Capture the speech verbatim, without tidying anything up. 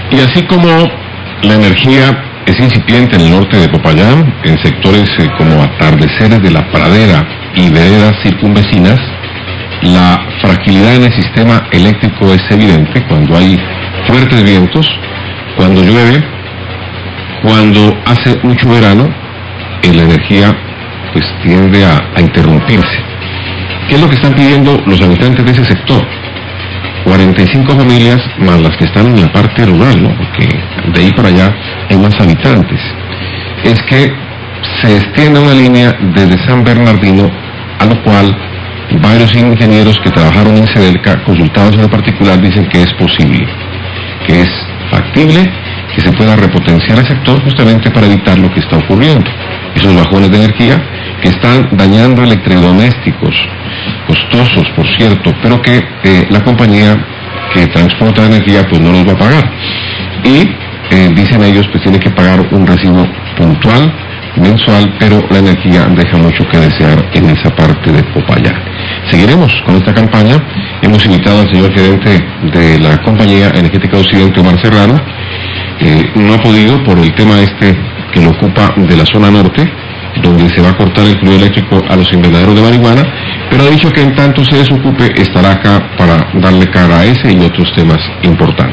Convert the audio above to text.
Y así como la energía es incipiente en el norte de Popayán, en sectores eh, como Atardeceres de la Pradera y veredas circunvecinas, la fragilidad en el sistema eléctrico es evidente cuando hay fuertes vientos, cuando llueve, cuando hace mucho verano, eh, la energía pues tiende a, a interrumpirse. ¿Qué es lo que están pidiendo los habitantes de ese sector? cuarenta y cinco familias más las que están en la parte rural, ¿no? Porque de ahí para allá hay más habitantes. Es que se extienda una línea desde San Bernardino, a lo cual varios ingenieros que trabajaron en Cedelca, consultados en lo particular, dicen que es posible, que es factible, que se pueda repotenciar el sector justamente para evitar lo que está ocurriendo. Esos bajones de energía que están dañando electrodomésticos, costosos por cierto, pero que eh, la compañía que transporta energía pues no los va a pagar. Y eh, dicen ellos pues tiene que pagar un recibo puntual, mensual, pero la energía deja mucho que desear en esa parte de Popayán. Seguiremos con esta campaña. Hemos invitado al señor gerente de la compañía energética Occidente, Omar Serrano. Eh, no ha podido por el tema este que lo ocupa de la zona norte, donde se va a cortar el fluido eléctrico a los invernaderos de marihuana, pero ha dicho que en tanto se desocupe estará acá para darle cara a ese y otros temas importantes.